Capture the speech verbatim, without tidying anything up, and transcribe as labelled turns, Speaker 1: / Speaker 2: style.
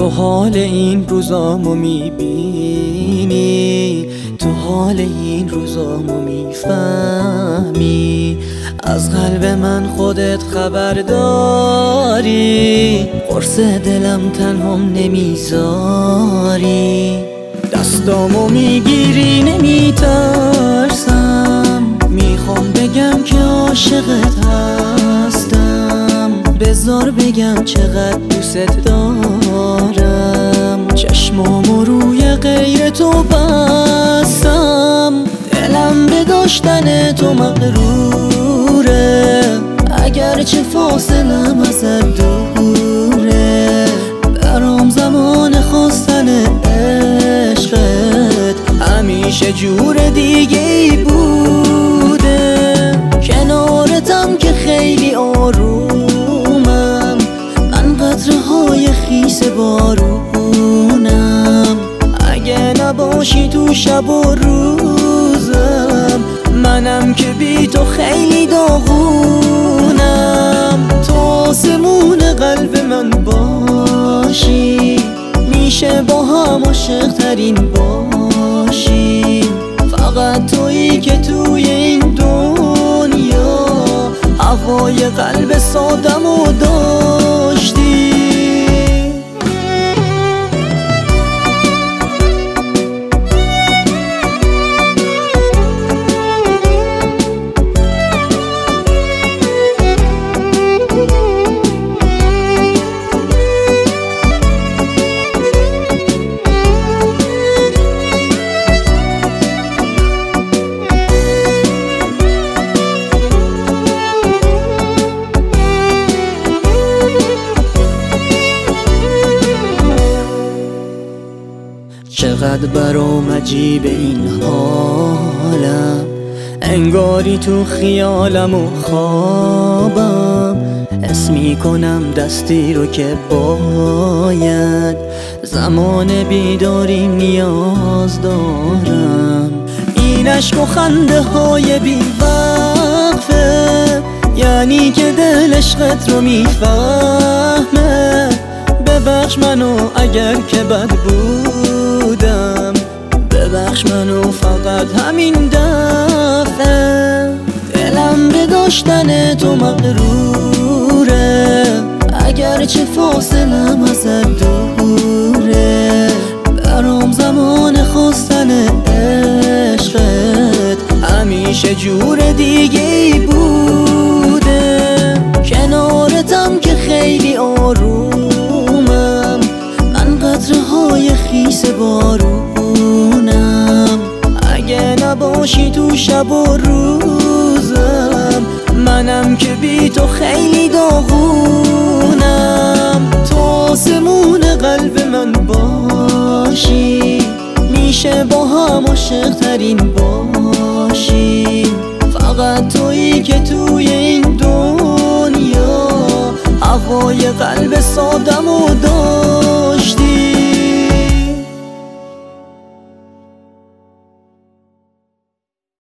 Speaker 1: تو حال این روزامو میبینی، تو حال این روزامو میفهمی، از قلب من خودت خبر داری، قرص دلم تنهام نمیذاری، دستامو میگیری نمیترسم، میخوام بگم که عاشقت هستم، بذار بگم چقدر دوست دارم، چشمامو روی غیر تو بستم، دلم به داشتن تو مغروره، اگرچه فاصلم ازت دوره، برام زمان خواستن عشقت همیشه جور دیگه ای بوده، کنارتم که خیلی آرومم، من قطره های خیس بارونم، اگه نباشی تو شب و روزم، منم که بی تو خیلی داغونم، تو آسمون قلب من باشی، میشه با هم عاشق ترین باشیم، فقط تویی که توی این دنیا هوای قلب سادمو داشتی. چقدر برام عجیب این حالم، انگاری تو خیالم و خوابم، حس میکنم دستی رو که باید زمان بیداری نیاز دارم، این عشق و خنده های بی وقفه، یعنی که دل عشقت رو میفهمه، ببخش منو اگر که بد بودم، ببخش منو فقط همین دفعه، دلم به داشتن تو مغروره، اگرچه فاصلم ازت دوره، برام زمان خواستن عشقت همیشه جور دیگه ای بوده، کنارتم که خیلی آرومم، من قطره های خیس بارونم، اگه نباشی تو شب و روزم، منم که بی تو خیلی داغونم، تو آسمون قلب من باشی، میشه با هم عاشق ترین باشیم، فقط تویی که توی این دنیا هوای قلب سادمو داری.